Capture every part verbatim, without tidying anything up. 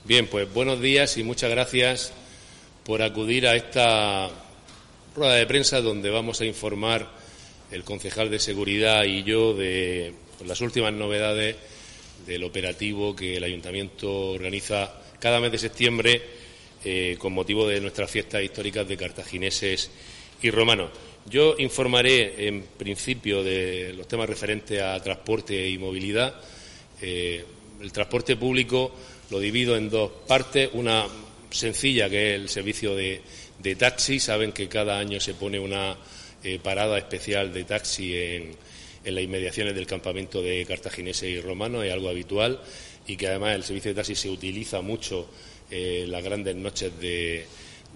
Bien, pues buenos días y muchas gracias por acudir a esta rueda de prensa donde vamos a informar el concejal de Seguridad y yo de las últimas novedades del operativo que el Ayuntamiento organiza cada mes de septiembre eh, con motivo de nuestras fiestas históricas de cartagineses y romanos. Yo informaré en principio de los temas referentes a transporte y movilidad. Eh, el transporte público lo divido en dos partes, una sencilla que es el servicio de, de taxi. Saben que cada año se pone una eh, parada especial de taxi en, en las inmediaciones del campamento de cartagineses y romanos, es algo habitual, y que además el servicio de taxi se utiliza mucho en eh, las grandes noches de,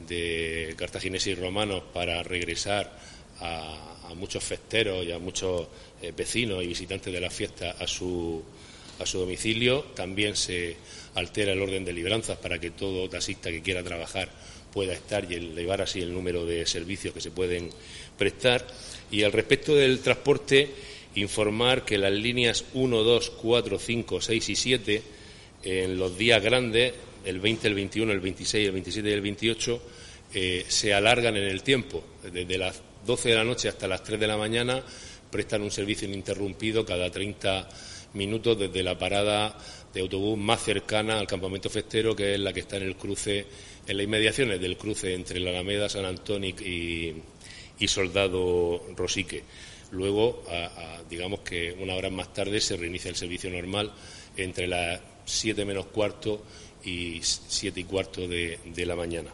de cartagineses y romanos para regresar a, a muchos festeros y a muchos eh, vecinos y visitantes de la fiesta a su a su domicilio. También se altera el orden de libranzas para que todo taxista que quiera trabajar pueda estar y elevar así el número de servicios que se pueden prestar. Y al respecto del transporte, informar que las líneas uno, dos, cuatro, cinco, seis y siete, en los días grandes, el veinte, el veintiuno, el veintiséis, el veintisiete y el veintiocho, eh, se alargan en el tiempo. Desde las doce de la noche hasta las tres de la mañana prestan un servicio ininterrumpido cada treinta minutos desde la parada de autobús más cercana al campamento festero, que es la que está en el cruce, en las inmediaciones del cruce entre la Alameda, San Antonio y, y Soldado Rosique. Luego, a, a, digamos que una hora más tarde, se reinicia el servicio normal entre las siete menos cuarto y siete y cuarto de, de la mañana.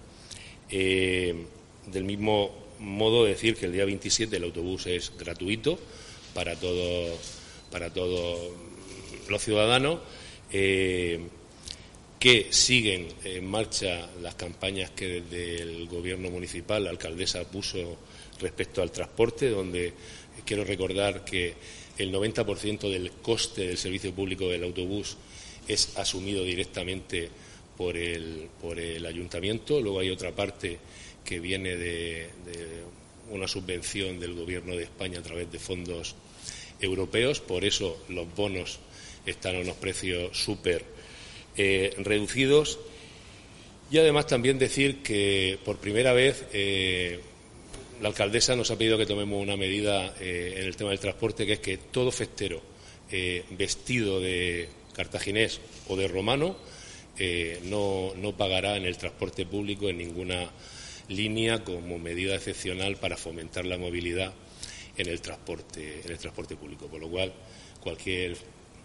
Eh, del mismo modo, decir que el día veintisiete el autobús es gratuito para todos para todos los ciudadanos, eh, que siguen en marcha las campañas que desde el Gobierno municipal la alcaldesa puso respecto al transporte, donde quiero recordar que el noventa por ciento del coste del servicio público del autobús es asumido directamente por el, por el ayuntamiento. Luego hay otra parte que viene de, de una subvención del Gobierno de España a través de fondos europeos, por eso los bonos están a unos precios súper eh, reducidos. Y además también decir que por primera vez eh, la alcaldesa nos ha pedido que tomemos una medida eh, en el tema del transporte, que es que todo festero eh, vestido de cartaginés o de romano eh, no, no pagará en el transporte público en ninguna línea, como medida excepcional para fomentar la movilidad en el transporte en el transporte público, por lo cual cualquier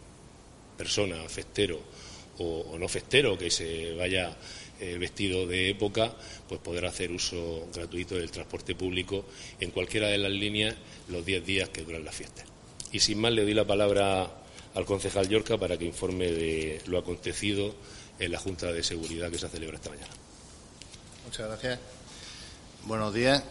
persona, festero o, o no festero, que se vaya eh, vestido de época, pues podrá hacer uso gratuito del transporte público en cualquiera de las líneas los diez días que duran las fiestas. Y sin más, le doy la palabra al concejal Llorca para que informe de lo acontecido en la Junta de Seguridad que se celebra esta mañana. Muchas gracias. Buenos días.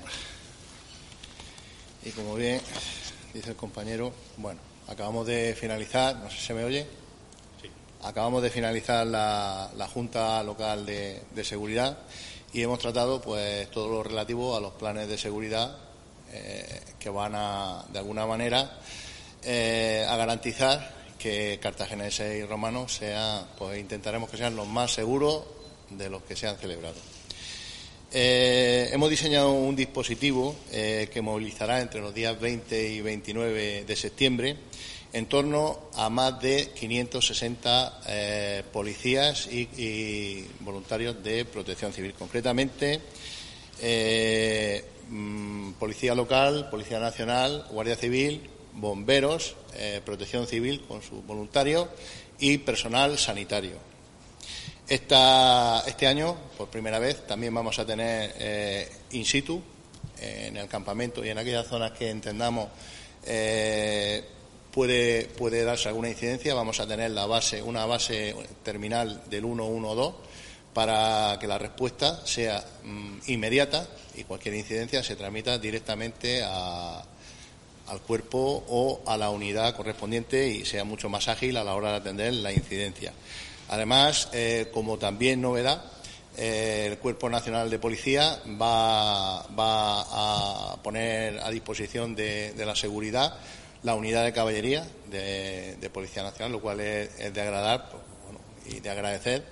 Y como bien dice el compañero, bueno, acabamos de finalizar, no sé si se me oye, sí. acabamos de finalizar la, la Junta Local de, de Seguridad y hemos tratado pues todo lo relativo a los planes de seguridad eh, que van a, de alguna manera, eh, a garantizar que cartagineses y romanos sean, pues intentaremos que sean los más seguros de los que se han celebrado. Eh, hemos diseñado un dispositivo eh, que movilizará entre los días veinte y veintinueve de septiembre en torno a más de quinientos sesenta eh, policías y, y voluntarios de protección civil. Concretamente, eh, mmm, Policía Local, Policía Nacional, Guardia Civil, bomberos, eh, protección civil con sus voluntarios y personal sanitario. Esta, este año, por primera vez, también vamos a tener eh, in situ, eh, en el campamento y en aquellas zonas que entendamos eh, puede, puede darse alguna incidencia. Vamos a tener la base, una base terminal del uno uno dos para que la respuesta sea mm, inmediata y cualquier incidencia se tramita directamente a, al cuerpo o a la unidad correspondiente y sea mucho más ágil a la hora de atender la incidencia. Además, eh, como también novedad, eh, el Cuerpo Nacional de Policía va, va a poner a disposición de, de la seguridad la unidad de caballería de, de Policía Nacional, lo cual es, es de agradar pues, bueno, y de agradecer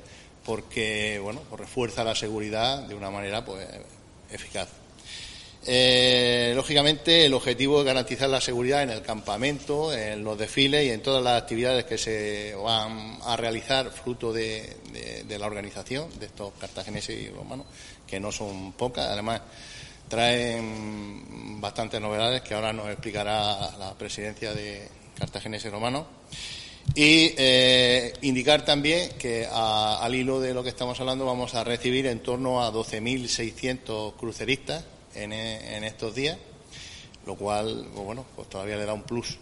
porque bueno, pues refuerza la seguridad de una manera pues eficaz. Eh, lógicamente, el objetivo es garantizar la seguridad en el campamento, en los desfiles y en todas las actividades que se van a realizar fruto de, de, de la organización de estos cartagineses y romanos, que no son pocas. Además, traen bastantes novedades que ahora nos explicará la presidencia de Cartagineses y Romanos. Y eh, indicar también que a, al hilo de lo que estamos hablando vamos a recibir en torno a doce mil seiscientos cruceristas en, en estos días, lo cual, pues bueno, pues todavía le da un plus.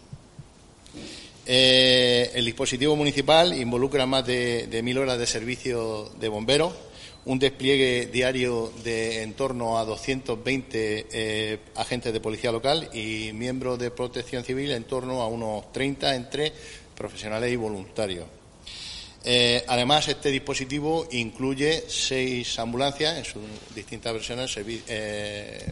Eh, el dispositivo municipal involucra más de, de mil horas de servicio de bomberos, un despliegue diario de en torno a doscientos veinte eh, agentes de policía local y miembros de protección civil en torno a unos treinta entre profesionales y voluntarios. Eh, además, este dispositivo incluye seis ambulancias en sus distintas versiones, eh,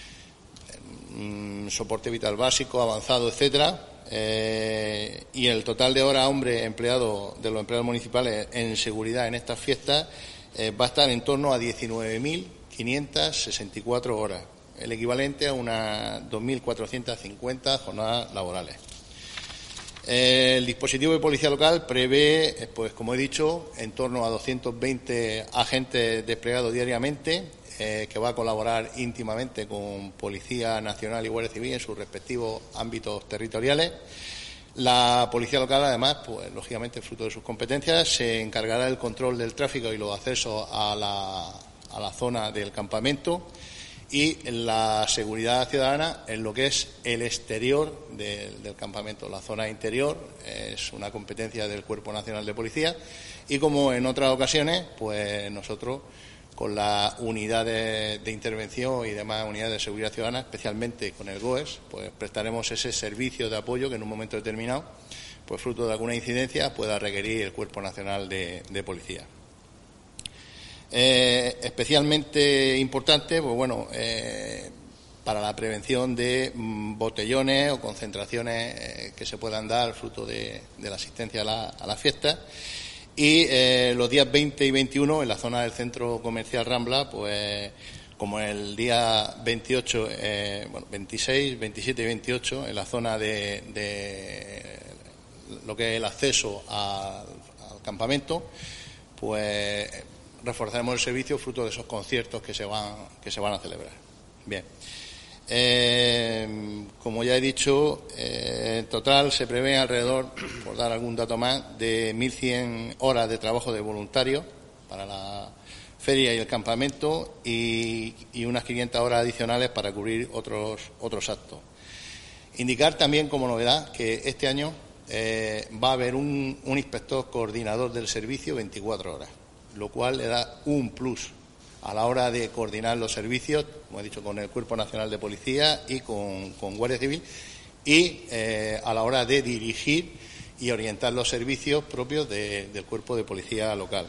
soporte vital básico, avanzado, etcétera, eh, y el total de horas hombre empleado de los empleados municipales en seguridad en estas fiestas eh, va a estar en torno a diecinueve mil quinientas sesenta y cuatro horas, el equivalente a unas dos mil cuatrocientas cincuenta jornadas laborales. El dispositivo de policía local prevé, pues como he dicho, en torno a doscientos veinte agentes desplegados diariamente, eh, que va a colaborar íntimamente con Policía Nacional y Guardia Civil en sus respectivos ámbitos territoriales. La policía local, además, pues lógicamente, fruto de sus competencias, se encargará del control del tráfico y los accesos a la, a la zona del campamento, y la seguridad ciudadana en lo que es el exterior de, del campamento. La zona interior es una competencia del Cuerpo Nacional de Policía y, como en otras ocasiones, pues nosotros con las unidades de intervención y demás unidades de seguridad ciudadana, especialmente con el G O E S, pues prestaremos ese servicio de apoyo que en un momento determinado, pues fruto de alguna incidencia, pueda requerir el Cuerpo Nacional de, de Policía. Eh, especialmente importante, pues bueno, eh, para la prevención de mm, botellones o concentraciones eh, que se puedan dar fruto de, de la asistencia a la, a la fiesta. Y eh, los días veinte y veintiuno en la zona del Centro Comercial Rambla, pues como el día veintiocho, eh, bueno, veintiséis, veintisiete y veintiocho en la zona de, de lo que es el acceso a, al campamento, pues reforzaremos el servicio fruto de esos conciertos que se van que se van a celebrar. Bien, eh, como ya he dicho, eh, en total se prevé alrededor, por dar algún dato más, de mil cien horas de trabajo de voluntarios para la feria y el campamento y, y unas quinientas horas adicionales para cubrir otros otros actos. Indicar también como novedad que este año eh, va a haber un, un inspector coordinador del servicio veinticuatro horas, lo cual le da un plus a la hora de coordinar los servicios, como he dicho, con el Cuerpo Nacional de Policía y con, con Guardia Civil, y eh, a la hora de dirigir y orientar los servicios propios de, del Cuerpo de Policía local.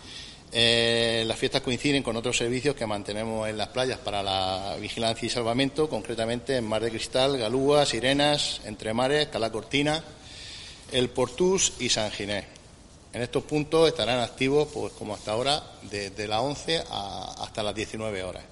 Eh, las fiestas coinciden con otros servicios que mantenemos en las playas para la vigilancia y salvamento, concretamente en Mar de Cristal, Galúa, Sirenas, Entremares, Cala Cortina, El Portús y San Ginés. En estos puntos estarán activos, pues como hasta ahora, desde las once a, hasta las diecinueve horas.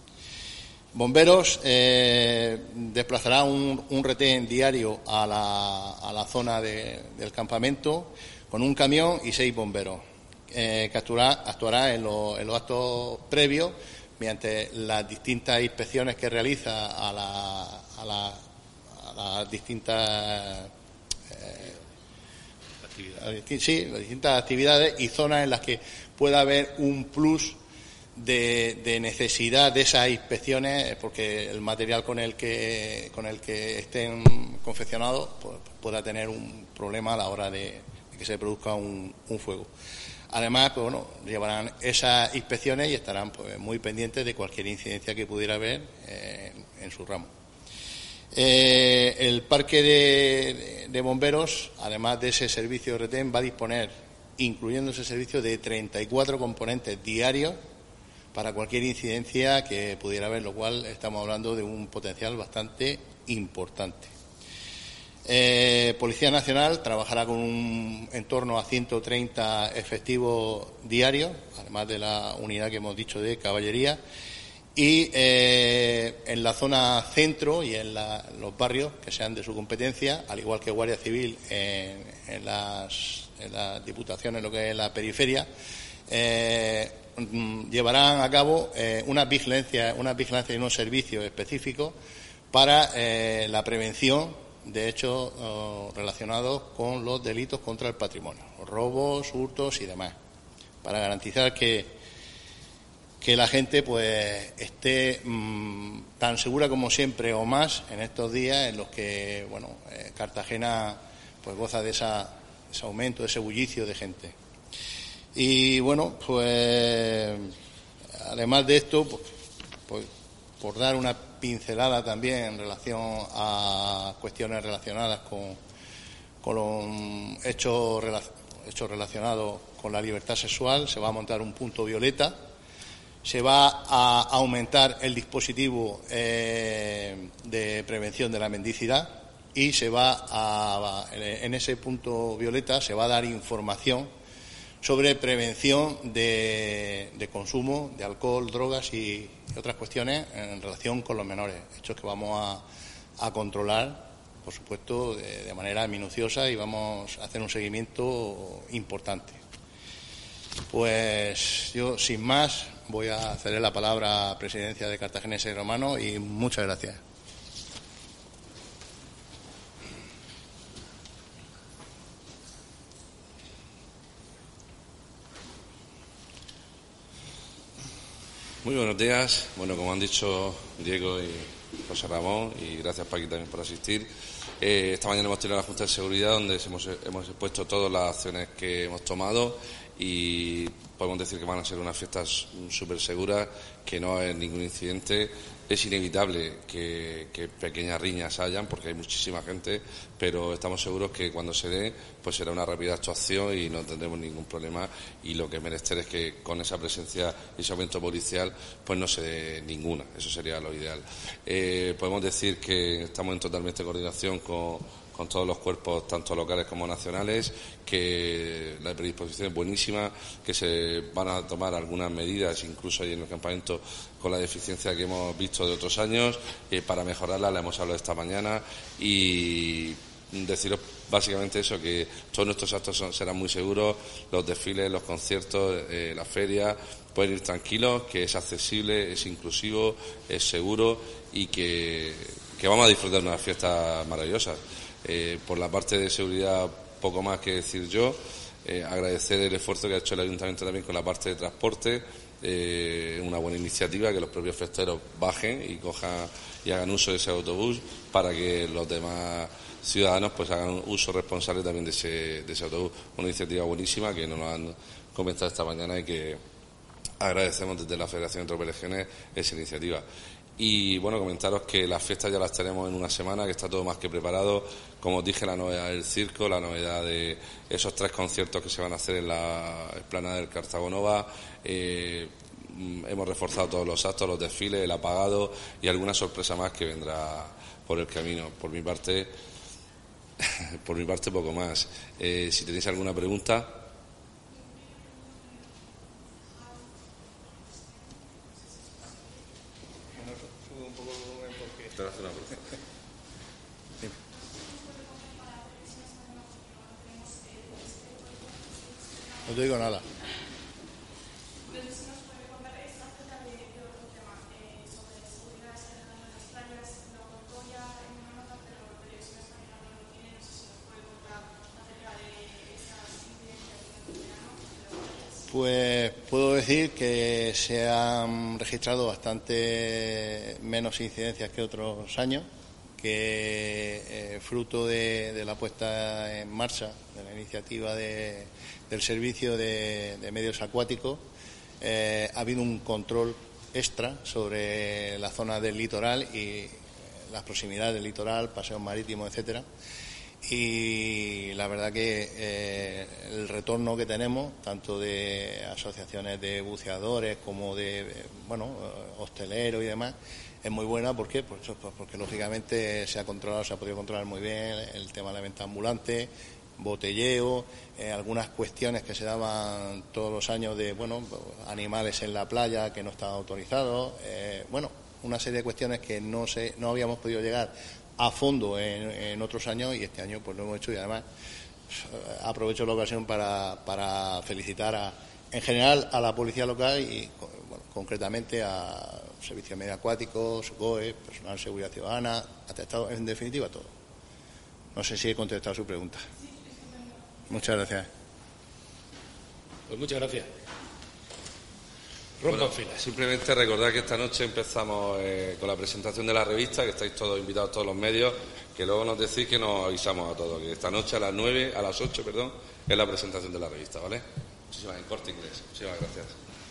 Bomberos eh, desplazará un, un retén diario a la, a la zona de, del campamento con un camión y seis bomberos, eh, que actuará, actuará en, lo, en los actos previos mediante las distintas inspecciones que realiza a, la, a, la, a las distintas eh, Sí, las distintas actividades y zonas en las que pueda haber un plus de, de necesidad de esas inspecciones, porque el material con el que con el que estén confeccionados pues, pueda tener un problema a la hora de, de que se produzca un, un fuego. Además, pues bueno, llevarán esas inspecciones y estarán pues, muy pendientes de cualquier incidencia que pudiera haber eh, en, en su ramo. Eh, el parque de, de bomberos, además de ese servicio de retén, va a disponer, incluyendo ese servicio, de treinta y cuatro componentes diarios para cualquier incidencia que pudiera haber, lo cual estamos hablando de un potencial bastante importante. Eh, Policía Nacional trabajará con un, en torno a ciento treinta efectivos diarios, además de la unidad que hemos dicho de caballería. Y eh, en la zona centro y en la, los barrios que sean de su competencia, al igual que Guardia Civil en, en, las, en las diputaciones, lo que es la periferia, eh, llevarán a cabo eh, una vigilancia, una vigilancia y unos servicios específicos para eh, la prevención de hechos oh, relacionados con los delitos contra el patrimonio, robos, hurtos y demás, para garantizar que que la gente pues esté mmm, tan segura como siempre o más en estos días en los que bueno eh, Cartagena pues goza de esa, ese aumento, de ese bullicio de gente. Y bueno, pues además de esto, pues, pues por dar una pincelada también en relación a cuestiones relacionadas con, con los hechos, hechos relacionados con la libertad sexual, se va a montar un punto violeta. Se va a aumentar el dispositivo eh, de prevención de la mendicidad y se va a, en ese punto violeta se va a dar información sobre prevención de, de consumo de alcohol, drogas y otras cuestiones en relación con los menores, hechos que vamos a, a controlar, por supuesto, de, de manera minuciosa y vamos a hacer un seguimiento importante. Pues yo, sin más, voy a ceder la palabra a Presidencia de Cartaginense y Romano y muchas gracias. Muy buenos días. Bueno, como han dicho Diego y José Ramón, y gracias Paqui también por asistir. Eh, esta mañana hemos tenido la Junta de Seguridad donde hemos, hemos expuesto todas las acciones que hemos tomado y podemos decir que van a ser unas fiestas súper seguras, que no hay ningún incidente. Es inevitable que, que pequeñas riñas hayan, porque hay muchísima gente, pero estamos seguros que cuando se dé, pues será una rápida actuación y no tendremos ningún problema. Y lo que es menester es que con esa presencia y ese aumento policial, pues no se dé ninguna. Eso sería lo ideal. Eh, podemos decir que estamos en totalmente coordinación con con todos los cuerpos, tanto locales como nacionales, que la predisposición es buenísima, que se van a tomar algunas medidas, incluso ahí en el campamento, con la deficiencia que hemos visto de otros años, eh, para mejorarla, la hemos hablado esta mañana, y deciros básicamente eso, que todos nuestros actos son, serán muy seguros, los desfiles, los conciertos, eh, la feria, pueden ir tranquilos, que es accesible, es inclusivo, es seguro y que, que vamos a disfrutar de unas fiestas maravillosas. Eh, por la parte de seguridad, poco más que decir yo. Eh, agradecer el esfuerzo que ha hecho el Ayuntamiento también con la parte de transporte. Eh, una buena iniciativa, que los propios festeros bajen y cojan y hagan uso de ese autobús para que los demás ciudadanos pues hagan uso responsable también de ese, de ese autobús. Una iniciativa buenísima que nos lo han comentado esta mañana y que agradecemos desde la Federación de Tropelegenes esa iniciativa. Y bueno, comentaros que las fiestas ya las tenemos en una semana, que está todo más que preparado. Como os dije, la novedad del circo, la novedad de esos tres conciertos que se van a hacer en la explanada del Cartagonova. Eh, hemos reforzado todos los actos, los desfiles, el apagado y alguna sorpresa más que vendrá por el camino. Por mi parte, por mi parte poco más. Eh, si tenéis alguna pregunta. No te digo nada. Pues puedo decir que se han registrado bastante menos incidencias que otros años, que eh, fruto de, de la puesta en marcha de la iniciativa de, del servicio de, de medios acuáticos, eh, ha habido un control extra sobre la zona del litoral y las proximidades del litoral, paseos marítimos, etcétera. y la verdad que eh, el retorno que tenemos, tanto de asociaciones de buceadores como de, bueno, hosteleros y demás, es muy buena. ¿Por qué? Pues, pues porque lógicamente se ha controlado, se ha podido controlar muy bien el tema de la venta ambulante, botelleo, eh, algunas cuestiones que se daban todos los años de, bueno, animales en la playa que no estaban autorizados, eh, bueno, una serie de cuestiones que no se, no habíamos podido llegar a fondo en, en otros años, y este año pues lo hemos hecho. Y además aprovecho la ocasión para, para felicitar a, en general a la policía local y bueno, concretamente a Servicio Medio Acuático, SOCOE, personal de seguridad ciudadana, atestado, en definitiva todo. No sé si he contestado su pregunta. Muchas gracias. Pues muchas gracias. Bueno, simplemente recordar que esta noche empezamos eh, con la presentación de la revista, que estáis todos invitados, todos los medios, que luego nos decís que nos avisamos a todos, que esta noche a las nueve, a las ocho, perdón, es la presentación de la revista, ¿vale? Muchísimas, en Corte Inglés. Muchísimas gracias.